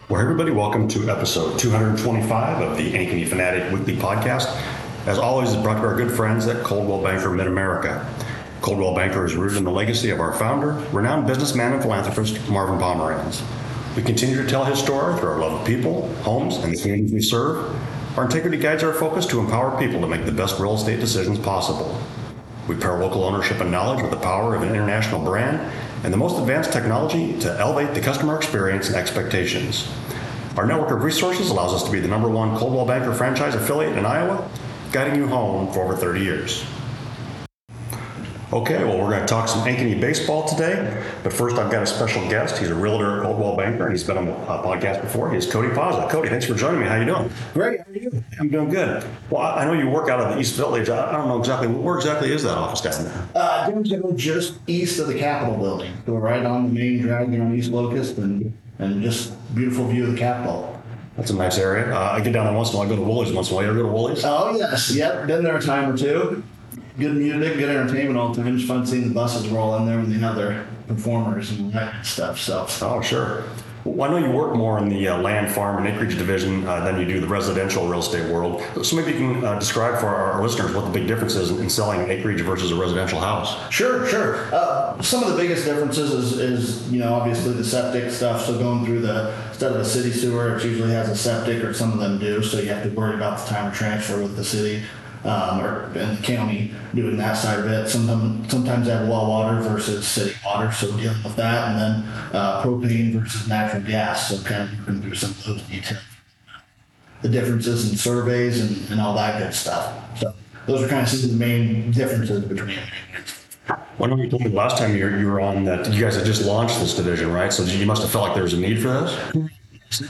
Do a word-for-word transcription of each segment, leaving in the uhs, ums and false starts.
Well, everybody, welcome to episode two hundred twenty-five of the Ankeny Fanatic Weekly Podcast. As always, it's brought to our good friends at Coldwell Banker Mid-America. Coldwell Banker is rooted in the legacy of our founder, renowned businessman and philanthropist, Marvin Pomerantz. We continue to tell his story through our love of people, homes, and the communities we serve. Our integrity guides our focus to empower people to make the best real estate decisions possible. We pair local ownership and knowledge with the power of an international brand and the most advanced technology to elevate the customer experience and expectations. Our network of resources allows us to be the number one Coldwell Banker franchise affiliate in Iowa, guiding you home for over thirty years. Okay, well, we're going to talk some Ankeny baseball today, but first I've got a special guest. He's a realtor at Coldwell Banker, and he's been on the uh, podcast before. He's Cody Pazza. Cody, thanks for joining me. How you doing? Great. How are you? I'm doing good. Well, I know you work out of the East Village. I don't know exactly, where exactly is that office down there? Uh, downtown, just east of the Capitol building. So we're right on the main drag there on East Locust, and and just beautiful view of the Capitol. That's a nice area. Uh, I get down there once in a while. I go to Woolies once in a while. You ever go to Woolies? Oh, yes. Yep. Been there a time or two. Good music, good entertainment all the time. It's fun seeing the buses roll in there when they have their performers and that kind of stuff. So. Oh, sure. Well, I know you work more in the uh, land, farm, and acreage division uh, than you do the residential real estate world. So maybe you can uh, describe for our, our listeners what the big difference is in, in selling acreage versus a residential house. Sure, sure. Uh, some of the biggest differences is, is, you know, obviously the septic stuff. So going through the, instead of a city sewer, it usually has a septic, or some of them do. So you have to worry about the time of transfer with the city. Um, or in the county doing that side of it. Sometimes, sometimes they have well water versus city water, so dealing with that, and then uh, propane versus natural gas. So kind of working through some of those details, the differences in surveys and, and all that good stuff. So those are kind of some of the main differences between them. Well, I know you told me last time you were, you were on that you guys had just launched this division, right? So you must have felt like there was a need for this?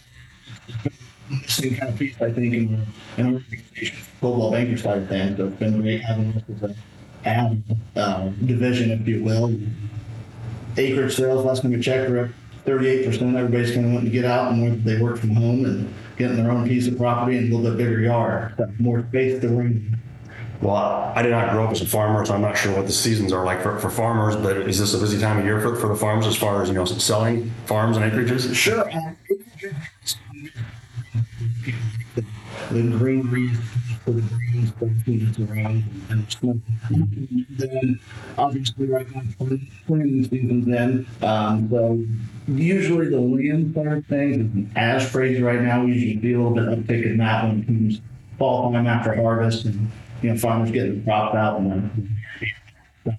Same kind of piece, I think, in, in our organization, Coldwell Banker side of things. So it's been great having this as a add, uh, division, if you will. Acreage sales, last time we checked, we're at thirty-eight percent. Everybody's kind of wanting to get out and where they work from home and getting their own piece of property and a little bit bigger yard, more space to run. Well, I did not grow up as a farmer, so I'm not sure what the seasons are like for, for farmers, but is this a busy time of year for, for the farms as far as, you know, selling farms and acreages? Sure. The greenery for the greens, that's around, and stuff. Then, obviously, right now, planting season's in. Um, so, usually the land side of things isn't as crazy right now. We usually see a little bit of uptick in that when it comes fall time after harvest, and you know, farmers getting the crops out. And then,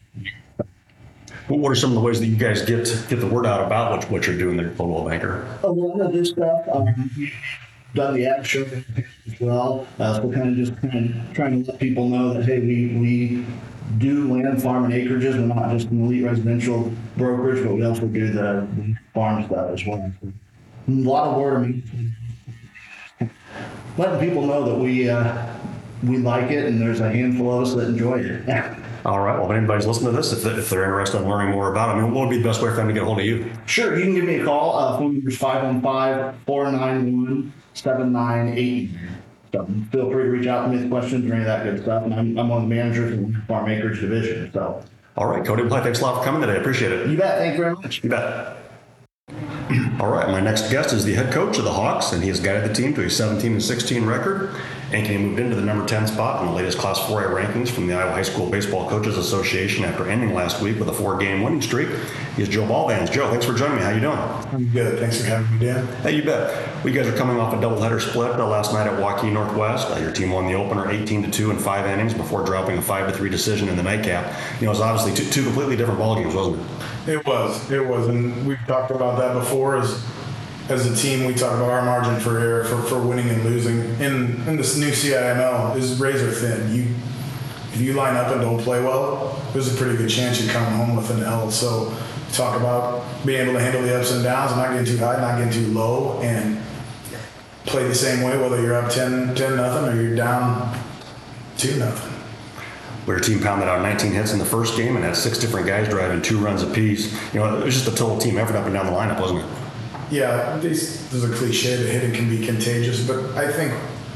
what are some of the ways that you guys get get the word out about what, what you're doing there at Coldwell Banker? A lot of this stuff. Um, done the ad show as well. Uh, so kind of just kind of trying to let people know that, hey, we, we do land, farm, and acreages. We're not just an elite residential brokerage, but we also do the, the farm stuff as well. So a lot of word of mouth. Letting people know that we uh, we like it, and there's a handful of us that enjoy it. All right. Well, if anybody's listening to this, if they're, if they're interested in learning more about it, I mean, what would be the best way for them to get a hold of you? Sure. You can give me a call. Uh, phone number is five one five, four nine one, seven nine eight. So feel free to reach out to me with questions or any of that good stuff. And I'm, I'm one of the managers in the Farm Acreage Division. So. All right, Cody. Well, thanks a lot for coming today. I appreciate it. You bet. Thank you very much. You bet. All right, my next guest is the head coach of the Hawks, and he has guided the team to a seventeen and sixteen record. Ankeny moved into the number ten spot in the latest Class four A rankings from the Iowa High School Baseball Coaches Association after ending last week with a four-game winning streak. Here's Joe Balvans. Joe, thanks for joining me. How you doing? I'm good. Thanks for having me, Dan. Hey, you bet. Well, you guys are coming off a doubleheader split uh, last night at Waukee Northwest. Uh, your team won the opener eighteen to two in five innings before dropping a five to three decision in the nightcap. You know, it was obviously two, two completely different ballgames, wasn't it? It was. It was. And we've talked about that before. As as a team, we talk about our margin for error for, for winning and losing. In in this new C I M L is razor thin. You if you line up and don't play well, there's a pretty good chance you're coming home with an L. So talk about being able to handle the ups and downs, not getting too high, not getting too low, and play the same way whether you're up ten nothing or you're down two nothing. Where your team pounded out nineteen hits in the first game and had six different guys driving two runs apiece. You know, it was just a total team effort up and down the lineup, wasn't it? Yeah, this, there's a cliche that hitting can be contagious, but I think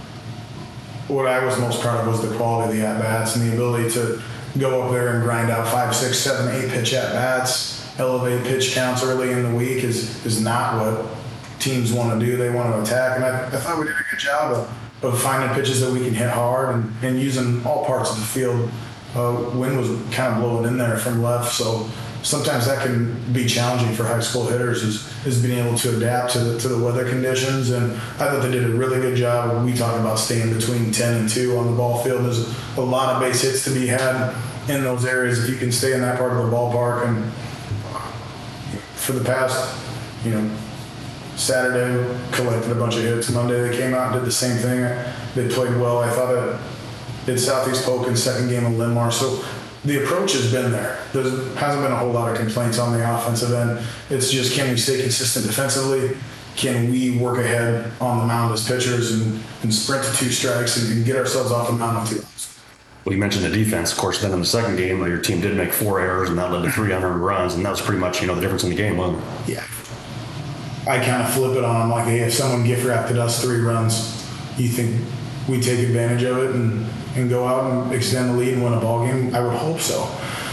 what I was most proud of was the quality of the at-bats and the ability to go up there and grind out five, six, seven, eight pitch at-bats, elevate pitch counts early in the week is, is not what teams want to do. They want to attack, and I, I thought we did a good job of, of finding pitches that we can hit hard and, and using all parts of the field. Uh, wind was kind of blowing in there from left, so sometimes that can be challenging for high school hitters is, is being able to adapt to the, to the weather conditions. And I thought they did a really good job. We talked about staying between ten and two on the ball field. There's a lot of base hits to be had in those areas if you can stay in that part of the ballpark. And for the past, you know, Saturday collected a bunch of hits. Monday they came out and did the same thing. They played well. I thought it did Southeast Polk in second game of Linmar. So the approach has been there. There hasn't been a whole lot of complaints on the offensive end. It's just, can we stay consistent defensively? Can we work ahead on the mound as pitchers and, and sprint to two strikes and, and get ourselves off the mound on two outs? Well, you mentioned the defense. Of course, then in the second game, your team did make four errors, and that led to three unearned runs, and that was pretty much, you know, the difference in the game, wasn't it? Yeah. I kind of flip it on them like, hey, if someone gift wrapped us three runs, you think we take advantage of it and, and go out and extend the lead and win a ball game? I would hope so.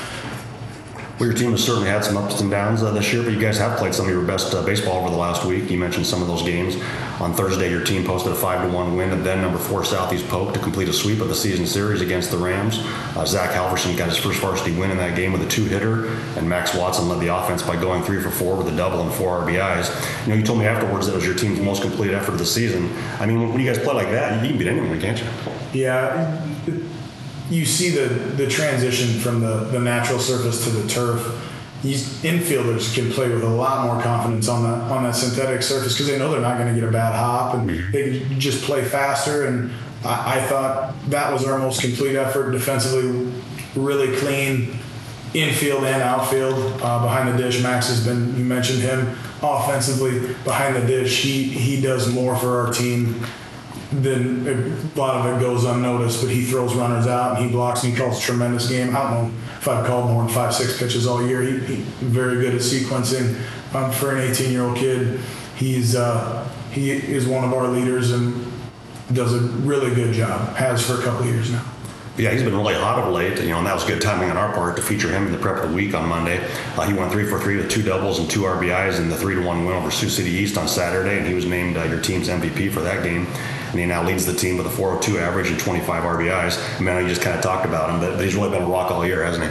Well, your team has certainly had some ups and downs uh, this year, but you guys have played some of your best uh, baseball over the last week. You mentioned some of those games. On Thursday, your team posted a five to one win, and then number four Southeast Polk to complete a sweep of the season series against the Rams. Uh, Zach Halverson got his first varsity win in that game with a two-hitter, and Max Watson led the offense by going three for four with a double and four R B Is. You know, you told me afterwards that it was your team's most complete effort of the season. I mean, when you guys play like that, you can beat anyone, can't you? Yeah. You see the, the transition from the, the natural surface to the turf. These infielders can play with a lot more confidence on that on that synthetic surface because they know they're not going to get a bad hop, and they can just play faster. And I, I thought that was our most complete effort defensively, really clean infield and outfield. Uh, behind the dish, Max has been, you mentioned him, offensively behind the dish. He he does more for our team. Then a lot of it goes unnoticed, but he throws runners out and he blocks and he calls a tremendous game. I don't know if I've called more than five, six pitches all year. He, he very good at sequencing um, for an eighteen-year-old kid. He's uh, he is one of our leaders and does a really good job. Has for a couple of years now. Yeah, he's been really hot of late, you know, and that was good timing on our part to feature him in the prep of the week on Monday. Uh, he went three for three with two doubles and two R B Is in the three to one win over Sioux City East on Saturday, and he was named uh, your team's M V P for that game. And he now leads the team with a four oh two average and twenty-five R B Is. I mean, I know you just kind of talked about him, but, but he's really been a rock all year, hasn't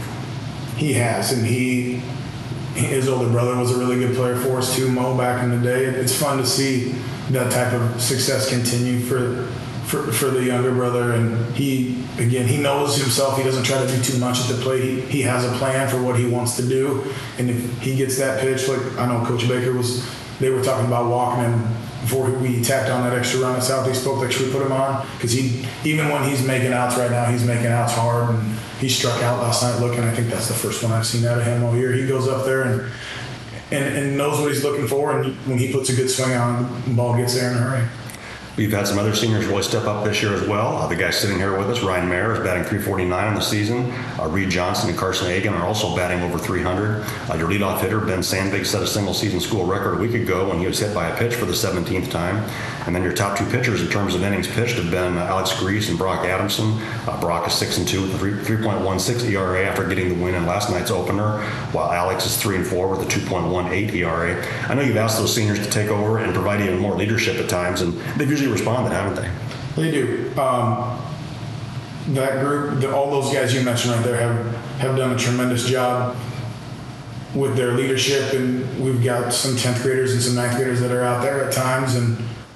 he? He has, and he his older brother was a really good player for us too, Mo, back in the day. It's fun to see that type of success continue for. For, for the younger brother, and he again he knows himself. He doesn't try to do too much at the plate. He, he has a plan for what he wants to do, and if he gets that pitch, like I know Coach Baker was, they were talking about walking him before we tacked on that extra run at Southeast Polk that we put him on, because he even when he's making outs right now, he's making outs hard, and he struck out last night looking. I think that's the first one I've seen out of him all year. He goes up there and and, and knows what he's looking for, and when he puts a good swing on, the ball gets there in a hurry. We've had some other seniors really step up this year as well. Uh, the guy sitting here with us, Ryan Mayer, is batting three forty-nine on the season. Uh, Reed Johnson and Carson Hagan are also batting over three hundred. Uh, your leadoff hitter, Ben Sandvig, set a single-season school record a week ago when he was hit by a pitch for the seventeenth time. And then your top two pitchers in terms of innings pitched have been uh, Alex Grease and Brock Adamson. Uh, Brock is six and two with a three point one six E R A after getting the win in last night's opener, while Alex is three and four with a two point one eight E R A. I know you've asked those seniors to take over and provide even more leadership at times, and they've usually responded, haven't they? They do. Um, that group, the, all those guys you mentioned right there have, have done a tremendous job with their leadership, and we've got some tenth graders and some ninth graders that are out there at times, and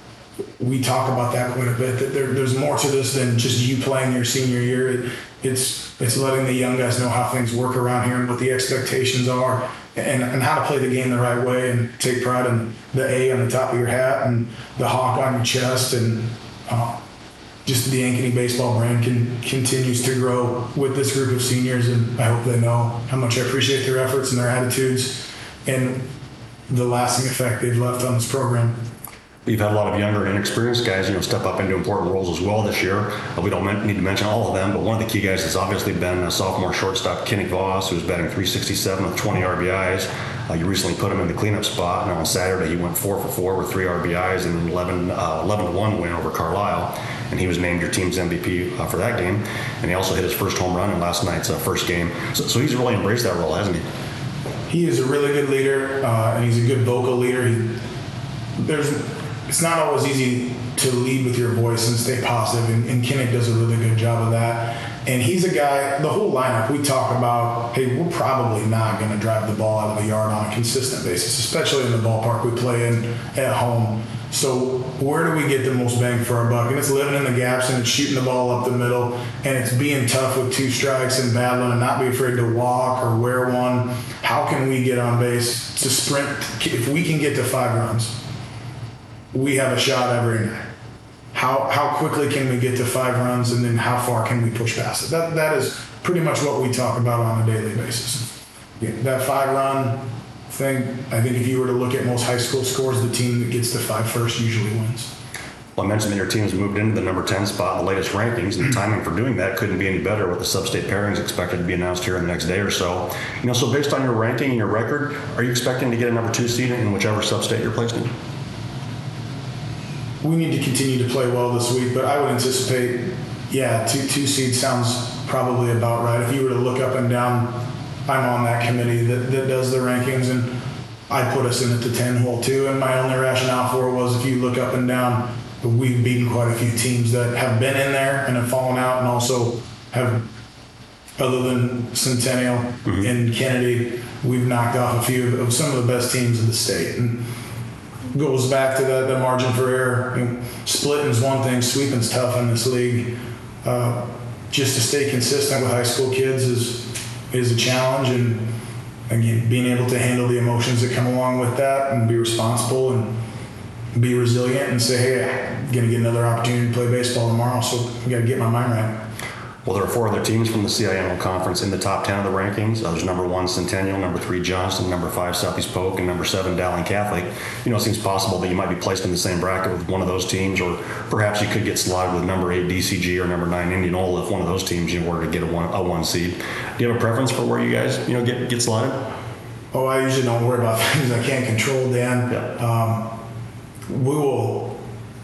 we talk about that quite a bit, that there, there's more to this than just you playing your senior year. It, it's it's letting the young guys know how things work around here and what the expectations are, and, and how to play the game the right way, and take pride in the A on the top of your hat and the hawk on your chest, and uh, just the Ankeny baseball brand can, continues to grow with this group of seniors, and I hope they know how much I appreciate their efforts and their attitudes and the lasting effect they've left on this program. We've had a lot of younger and inexperienced guys, you know, step up into important roles as well this year. Uh, we don't men- need to mention all of them, but one of the key guys has obviously been uh, sophomore shortstop Kenny Voss, who's batting three sixty-seven with twenty R B Is. Uh, you recently put him in the cleanup spot, and on Saturday he went four for four with three R B Is and an eleven to one win over Carlisle, and he was named your team's M V P uh, for that game. And he also hit his first home run in last night's uh, first game. So, so he's really embraced that role, hasn't he? He is a really good leader, uh, and he's a good vocal leader. He, there's it's not always easy to lead with your voice and stay positive, and, and Kinnick does a really good job of that. And he's a guy, the whole lineup, we talk about, hey, we're probably not going to drive the ball out of the yard on a consistent basis, especially in the ballpark we play in at home. So where do we get the most bang for our buck? And it's living in the gaps, and it's shooting the ball up the middle, and it's being tough with two strikes and battling and not be afraid to walk or wear one. How can we get on base to sprint? If we can get to five runs, we have a shot every night. How how quickly can we get to five runs, and then how far can we push past it? That that is pretty much what we talk about on a daily basis. Yeah, that five run thing, I think if you were to look at most high school scores, the team that gets to five first usually wins. Well, I mentioned that your team's moved into the number ten spot in the latest rankings, and the timing for doing that couldn't be any better with the sub-state pairings expected to be announced here in the next day or so. You know, so based on your ranking and your record, are you expecting to get a number two seed in whichever sub-state you're placed in? We need to continue to play well this week, but I would anticipate, yeah, two two seed sounds probably about right. If you were to look up and down, I'm on that committee that, that does the rankings, and I put us in at the ten hole too. And my only rationale for it was, if you look up and down, we've beaten quite a few teams that have been in there and have fallen out, and also have, other than Centennial mm-hmm. and Kennedy, we've knocked off a few of some of the best teams in the state. And goes back to the, the margin for error. I mean, splitting's one thing, sweeping's tough in this league. Uh, just to stay consistent with high school kids is is a challenge, and again, being able to handle the emotions that come along with that and be responsible and be resilient and say, hey, I'm going to get another opportunity to play baseball tomorrow, so I got to get my mind right. Well, there are four other teams from the C I M L Conference in the top ten of the rankings. Uh, there's number one, Centennial, number three, Johnston, number five, Southeast Polk, and number seven, Dowling Catholic. You know, it seems possible that you might be placed in the same bracket with one of those teams, or perhaps you could get slotted with number eight, D C G, or number nine, Indianola, if one of those teams, you were to get a one, a one seed. Do you have a preference for where you guys, you know, get, get slotted? Oh, I usually don't worry about things I can't control, Dan. Yeah. Um, we will,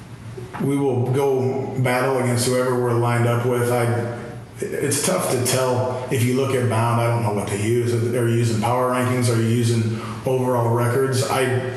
we will go battle against whoever we're lined up with. I. It's tough to tell if you look at Bound. I don't know what they use. Are you using power rankings? Are you using overall records? I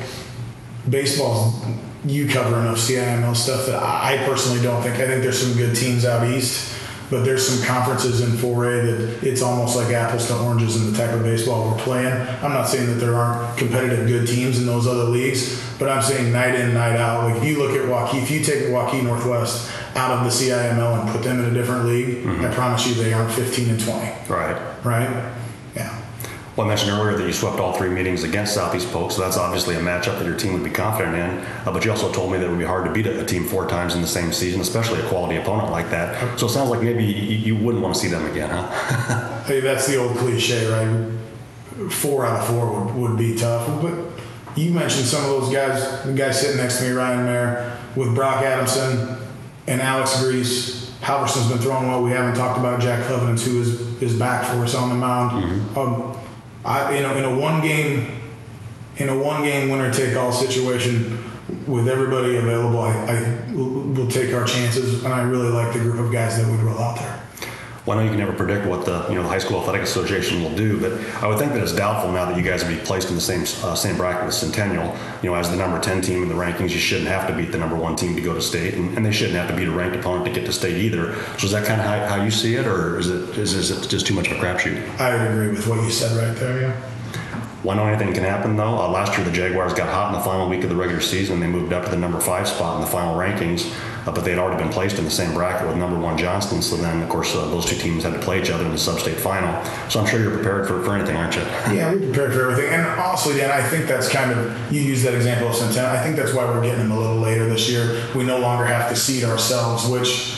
baseball's, you cover enough C I M L stuff that I personally don't think. I think there's some good teams out east, but there's some conferences in four A that it's almost like apples to oranges in the type of baseball we're playing. I'm not saying that there aren't competitive good teams in those other leagues, but I'm saying night in, night out. Like if you look at Waukee, if you take Waukee Northwest out of the C I M L and put them in a different league, mm-hmm. I promise you they aren't fifteen and twenty. Right. Right? Yeah. Well, I mentioned earlier that you swept all three meetings against Southeast Polk, so that's obviously a matchup that your team would be confident in. Uh, but you also told me that it would be hard to beat a, a team four times in the same season, especially a quality opponent like that. So it sounds like maybe you, you wouldn't want to see them again, huh? Hey, that's the old cliche, right? Four out of four would, would be tough. But you mentioned some of those guys, the guy sitting next to me, Ryan Mayer, with Brock Adamson and Alex Grease. Halverson's been throwing well. We haven't talked about Jack Covenants, who is, is back for us on the mound. Mm-hmm. Um, I, you know, in a one game, in a one game winner take all situation with everybody available, I, I will take our chances, and I really like the group of guys that would roll out there. Well, I know you can never predict what the you know the High School Athletic Association will do, but I would think that it's doubtful now that you guys would be placed in the same uh, same bracket with Centennial. You know, as the number ten team in the rankings, you shouldn't have to beat the number one team to go to state, and, and they shouldn't have to beat a ranked opponent to get to state either. So is that kind of how, how you see it, or is it is, is it just too much of a crapshoot? I would agree with what you said right there. Yeah. Well, I know anything can happen, though. Uh, last year, the Jaguars got hot in the final week of the regular season. They moved up to the number five spot in the final rankings, uh, but they had already been placed in the same bracket with number one Johnston. So then, of course, uh, those two teams had to play each other in the sub-state final. So I'm sure you're prepared for, for anything, aren't you? Yeah, we're prepared for everything. And honestly, Dan, I think that's kind of, you use that example of Centennial. I think that's why we're getting them a little later this year. We no longer have to seed ourselves, which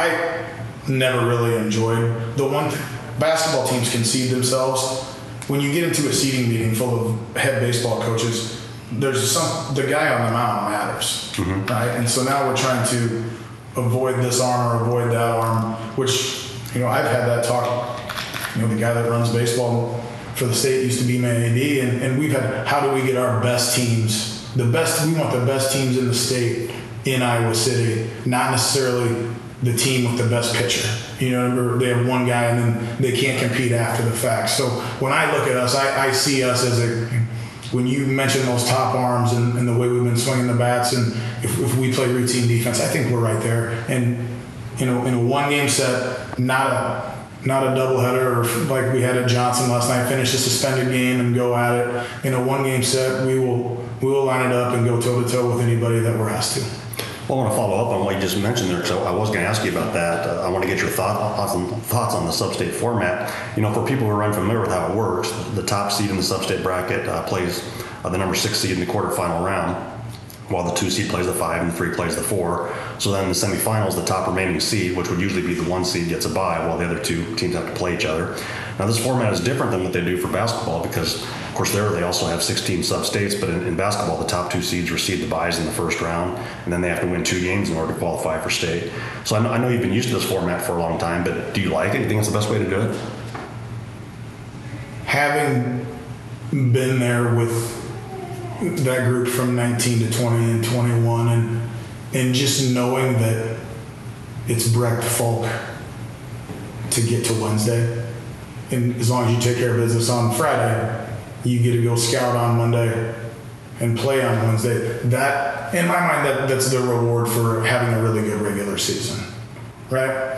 I never really enjoyed. The one thing, basketball teams can seed themselves. When you get into a seating meeting full of head baseball coaches, there's some, the guy on the mound matters, mm-hmm. right? And so now we're trying to avoid this arm or avoid that arm, which, you know, I've had that talk. You know, the guy that runs baseball for the state used to be my A D, and, and we've had, how do we get our best teams, the best, we want the best teams in the state in Iowa City, not necessarily the team with the best pitcher. You know, they have one guy and then they can't compete after the fact. So when I look at us, I, I see us as a when you mention those top arms and, and the way we've been swinging the bats, and if, if we play routine defense, I think we're right there. And you know, in a one-game set, not a not a doubleheader or like we had at Johnson last night, finish a suspended game and go at it. In a one-game set, we will we will line it up and go toe-to-toe with anybody that we're asked to. Well, I want to follow up on what you just mentioned there. So I was going to ask you about that. Uh, I want to get your thought, thoughts, on, thoughts on the sub-state format. You know, for people who are unfamiliar with how it works, the top seed in the sub-state bracket uh, plays uh, the number six seed in the quarterfinal round, while the two seed plays the five and the three plays the four. So then in the semifinals, the top remaining seed, which would usually be the one seed, gets a bye, while the other two teams have to play each other. Now, this format is different than what they do for basketball because, of course, there they also have sixteen sub-states, but in, in basketball, the top two seeds receive the byes in the first round, and then they have to win two games in order to qualify for state. So I know, I know you've been used to this format for a long time, but do you like it? Do you think it's the best way to do it? Having been there with that group from nineteen to twenty and twenty-one, and and just knowing that it's Brecht Falk to get to Wednesday, and as long as you take care of business on Friday, you get to go scout on Monday and play on Wednesday. That, in my mind, that that's the reward for having a really good regular season, right?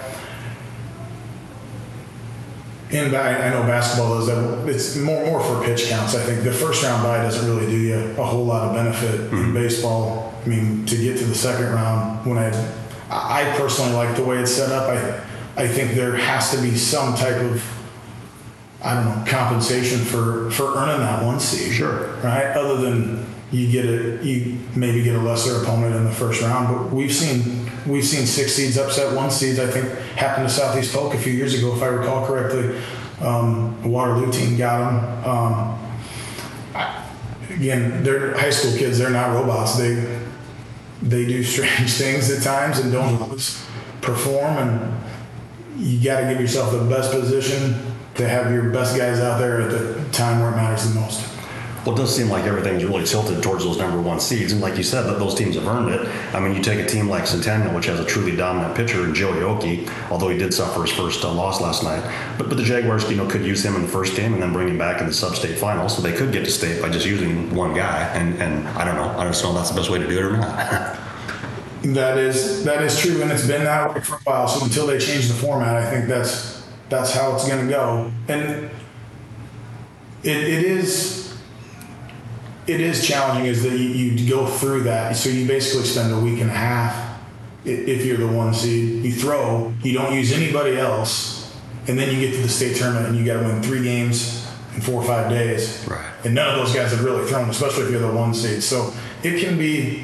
In I know basketball is that it's more more for pitch counts. I think the first round bye doesn't really do you a whole lot of benefit. Mm-hmm. In baseball. I mean, to get to the second round, when I I personally like the way it's set up. I I think there has to be some type of, I don't know, compensation for for earning that one seed. Sure. Right. Other than you get a you maybe get a lesser opponent in the first round, but we've seen we've seen six seeds upset one seeds. I think happened to Southeast Polk a few years ago, if I recall correctly. Um, the Waterloo team got them. Um, I, again, they're high school kids. They're not robots. They they do strange things at times and don't always perform. And you got to give yourself the best position to have your best guys out there at the time where it matters the most. Well, it does seem like everything's really tilted towards those number one seeds. And like you said, that those teams have earned it. I mean, you take a team like Centennial, which has a truly dominant pitcher in Joey Oki, although he did suffer his first uh, loss last night. But but the Jaguars, you know, could use him in the first game and then bring him back in the sub-state final. So they could get to state by just using one guy. And, and I don't know. I don't know if that's the best way to do it or not. That is that is true, and it's been that way for a while. So until they change the format, I think that's that's how it's going to go. And it it is it is challenging, is that you, you go through that. So you basically spend a week and a half if you're the one seed. You throw, you don't use anybody else, and then you get to the state tournament and you got to win three games in four or five days. Right. And none of those guys have really thrown, especially if you're the one seed. So it can be.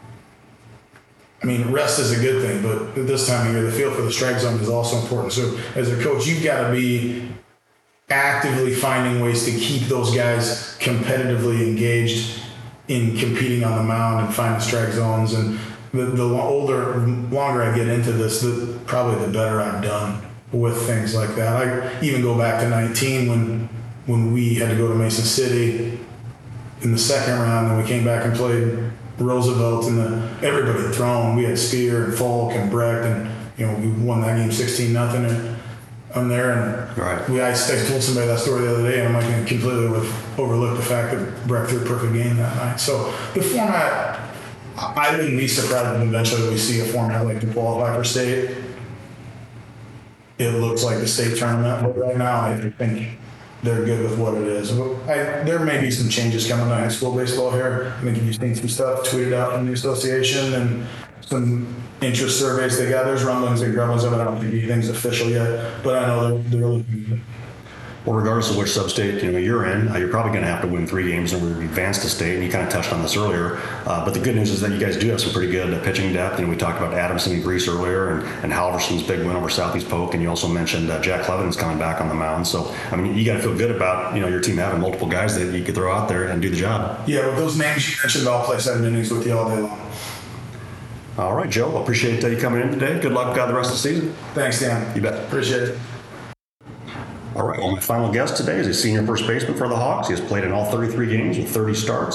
I mean, rest is a good thing, but at this time of year, the feel for the strike zone is also important. So as a coach, you've got to be actively finding ways to keep those guys competitively engaged in competing on the mound and finding strike zones. And the, the older, longer I get into this, the probably the better I've done with things like that. I even go back to nineteen when when we had to go to Mason City in the second round, and we came back and played Roosevelt, and the everybody had thrown. We had Spear and Falk and Brecht, and you know we won that game sixteen nothing. And I'm there, and right. we I, I told somebody that story the other day, and I'm like I completely overlooked the fact that Brecht threw a perfect game that night. So the format, I wouldn't be surprised if eventually we see a format like to qualify for state. It looks like the state tournament, but right now I think they're good with what it is. I, there may be some changes coming to high school baseball here. I think you've seen some stuff tweeted out from the association and some interest surveys they got. There's rumblings and grumblings of it. I don't think anything's official yet, but I know they're, they're looking good. Well, regardless of which sub-state you know you're in, uh, you're probably going to have to win three games in order to advance to state. And you kind of touched on this earlier, uh, but the good news is that you guys do have some pretty good uh, pitching depth. You know, we talked about Adamson and Grease earlier, and, and Halverson's big win over Southeast Polk, and you also mentioned uh, Jack Cleven's coming back on the mound. So, I mean, you got to feel good about you know your team having multiple guys that you could throw out there and do the job. Yeah, with those names you mentioned, I'll play seven innings with you all day long. All right, Joe. Appreciate uh, you coming in today. Good luck uh, the rest of the season. Thanks, Dan. You bet. Appreciate it. All right, well, my final guest today is a senior first baseman for the Hawks. He has played in all thirty-three games with thirty starts.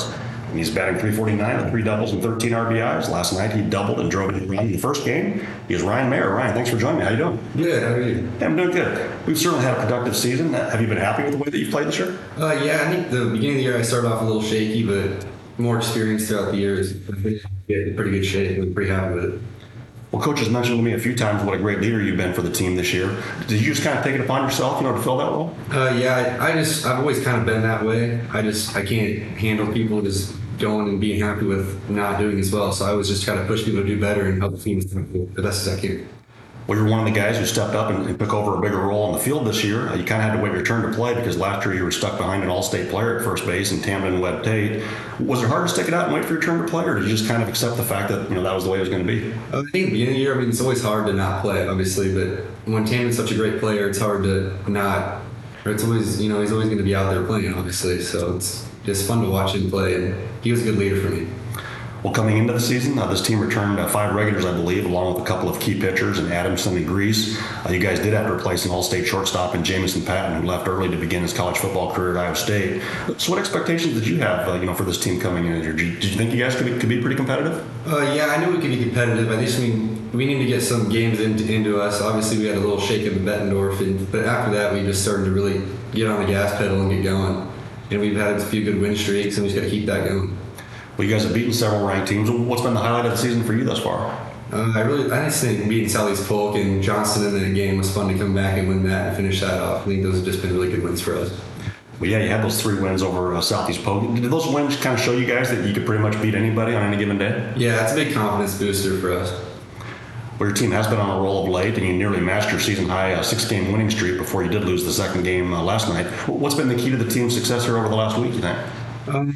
and he's batting three forty-nine with three doubles and thirteen R B Is. Last night he doubled and drove it around in the first game. He is Ryan Mayer. Ryan, thanks for joining me. How you doing? Good, how are you? Yeah, I'm doing good. We've certainly had a productive season. Have you been happy with the way that you've played this year? Uh, yeah, I think the beginning of the year I started off a little shaky, but more experience throughout the years. I think in pretty good shape. I'm pretty happy with it. Well, Coach has mentioned to me a few times what a great leader you've been for the team this year. Did you just kind of take it upon yourself, you know, to fill that role? Uh, yeah, I, I just, I've always kind of been that way. I just, I can't handle people just going and being happy with not doing as well. So I always just try to push people to do better and help the team the best as I can. Well, you're one of the guys who stepped up and, and took over a bigger role on the field this year. Uh, you kind of had to wait your turn to play because last year you were stuck behind an all-state player at first base in Tamden Webb Tate. Was it hard to stick it out and wait for your turn to play, or did you just kind of accept the fact that, you know, that was the way it was going to be? Uh, I think at the beginning of the year, I mean, it's always hard to not play, obviously, but when Taman's such a great player, it's hard to not, or it's always, you know, he's always going to be out there playing, obviously, so it's just fun to watch him play, and he was a good leader for me. Well, coming into the season, uh, this team returned uh, five regulars, I believe, along with a couple of key pitchers in Adamson and Grease. Uh, you guys did have to replace an all-state shortstop in Jamison Patton, who left early to begin his college football career at Iowa State. So what expectations did you have, uh, you know, for this team coming in? Did you, did you think you guys could be, could be pretty competitive? Uh, yeah, I knew we could be competitive. I just mean we need to get some games into, into us. Obviously, we had a little shake up in Bettendorf, and, but after that, we just started to really get on the gas pedal and get going. And we've had a few good win streaks, and we just got to keep that going. Well, you guys have beaten several ranked teams. What's been the highlight of the season for you thus far? Uh, I really, I just think beating Sally's Polk and Johnston in that game was fun to come back and win that and finish that off. I think those have just been really good wins for us. Well, yeah, you had those three wins over uh, Southeast Polk. Did those wins kind of show you guys that you could pretty much beat anybody on any given day? Yeah, it's a big confidence booster for us. Well, your team has been on a roll of late, and you nearly matched your season-high uh, six-game winning streak before you did lose the second game uh, last night. What's been the key to the team's success here over the last week, you think? Um,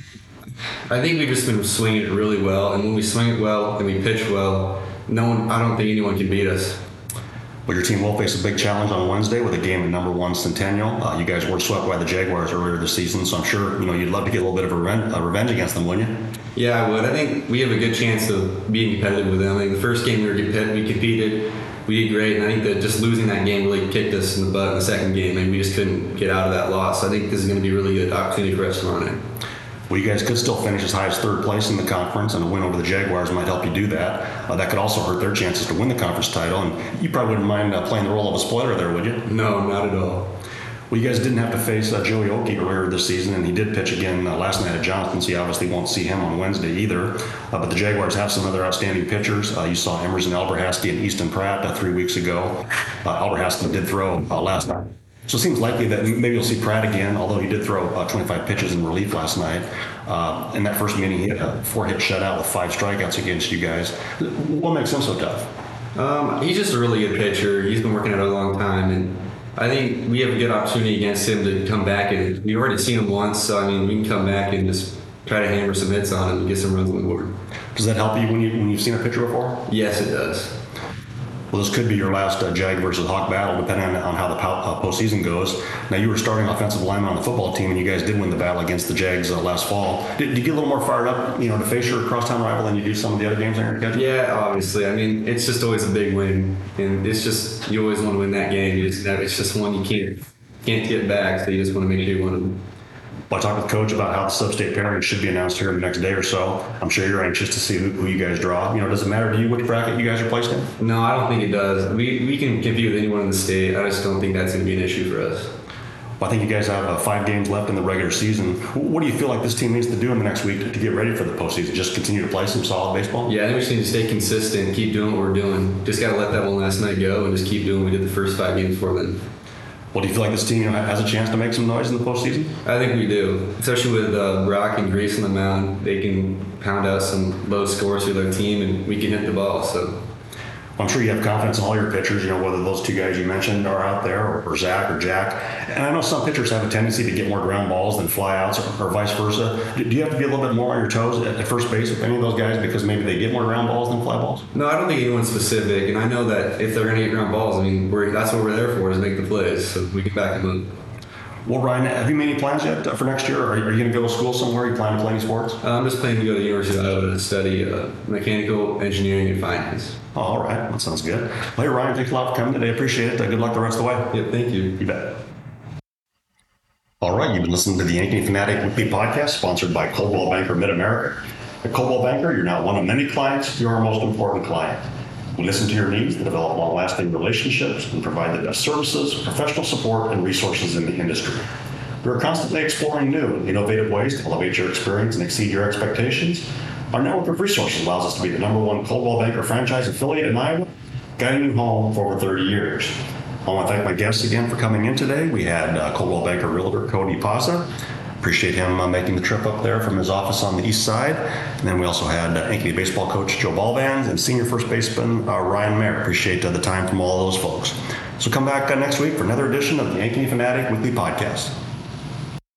I think we've just been swinging it really well, and when we swing it well and we pitch well, no one, I don't think anyone can beat us. Well, your team will face a big challenge on Wednesday with a game at number one Centennial. Uh, you guys were swept by the Jaguars earlier this season, so I'm sure you know you'd love to get a little bit of a revenge, uh, revenge against them, wouldn't you? Yeah, I would. I think we have a good chance of being competitive with them. I think the first game we were competitive, we competed, we did great, and I think that just losing that game really kicked us in the butt in the second game, and we just couldn't get out of that loss. So I think this is going to be a really good opportunity for us tomorrow night. Well, you guys could still finish as high as third place in the conference, and a win over the Jaguars might help you do that. Uh, that could also hurt their chances to win the conference title, and you probably wouldn't mind uh, playing the role of a spoiler there, would you? No, not at all. Well, you guys didn't have to face uh, Joey Oakey earlier this season, and he did pitch again uh, last night at Johnston, so you obviously won't see him on Wednesday either. Uh, but the Jaguars have some other outstanding pitchers. Uh, you saw Emerson Alberhasty and Easton Pratt uh, three weeks ago. Uh, Alberhasty did throw uh, last night. So it seems likely that maybe you'll see Pratt again, although he did throw uh, twenty-five pitches in relief last night. Uh, in that first meeting, he had a four-hit shutout with five strikeouts against you guys. What makes him so tough? Um, he's just a really good pitcher. He's been working at it a long time, and I think we have a good opportunity against him to come back. And we've already seen him once, so I mean, we can come back and just try to hammer some hits on him and get some runs on the board. Does that help you when, you, when you've seen a pitcher before? Yes, it does. Well, this could be your last uh, Jag versus Hawk battle, depending on, on how the po- uh, postseason goes. Now, you were starting offensive lineman on the football team, and you guys did win the battle against the Jags uh, last fall. Did, did you get a little more fired up, you know, to face your crosstown rival than you do some of the other games on your schedule? Yeah, obviously. I mean, it's just always a big win, and it's just you always want to win that game. You just, it's just one you can't can't get back, so you just want to make sure you win. Well, I talked with Coach about how the sub-state pairing should be announced here in the next day or so. I'm sure you're anxious to see who, who you guys draw. You know, does it matter to you which bracket you guys are placed in? No, I don't think it does. We we can compete with anyone in the state. I just don't think that's going to be an issue for us. Well, I think you guys have uh, five games left in the regular season. What do you feel like this team needs to do in the next week to, to get ready for the postseason? Just continue to play some solid baseball? Yeah, I think we just need to stay consistent, keep doing what we're doing. Just got to let that one last night go and just keep doing what we did the first five games before then. Well, do you feel like this team you know, has a chance to make some noise in the postseason? I think we do, especially with uh, Brock and Grease on the mound. They can pound out some low scores for their team, and we can hit the ball. So, well, I'm sure you have confidence in all your pitchers. You know, whether those two guys you mentioned are out there, or, or Zach or Jack. And I know some pitchers have a tendency to get more ground balls than flyouts, or, or vice versa. Do, do you have to be a little bit more on your toes at, at first base with any of those guys because maybe they get more ground balls than fly balls? no, I don't think anyone's specific, and I know that if they're going to get ground balls, I mean, we're, that's what we're there for, is make the plays, so we can back them up. Well, Ryan, have you made any plans yet for next year? Or are you going to go to school somewhere? Are you planning to play any sports? Uh, I'm just planning to go to the University of Iowa to study uh, mechanical engineering and finance. Oh, all right. That sounds good. Well, hey, Ryan, thanks a lot for coming today. I appreciate it. Uh, good luck the rest of the way. Yep, thank you. You bet. All right. You've been listening to the Ankeny Fanatic Weekly Podcast, sponsored by Coldwell Banker Mid-America. At Coldwell Banker, you're not one of many clients, you're our most important client. We listen to your needs to develop long-lasting relationships and provide the best services, professional support, and resources in the industry. We are constantly exploring new and innovative ways to elevate your experience and exceed your expectations. Our network of resources allows us to be the number one Coldwell Banker franchise affiliate in Iowa, guiding you home for over thirty years. I want to thank my guests again for coming in today. We had uh, Coldwell Banker Realtor Cody Paza. Appreciate him uh, making the trip up there from his office on the east side. And then we also had uh, Ankeny baseball coach Joe Balvans and senior first baseman uh, Ryan Mayer. Appreciate uh, the time from all those folks. So come back uh, next week for another edition of the Ankeny Fanatic Weekly Podcast.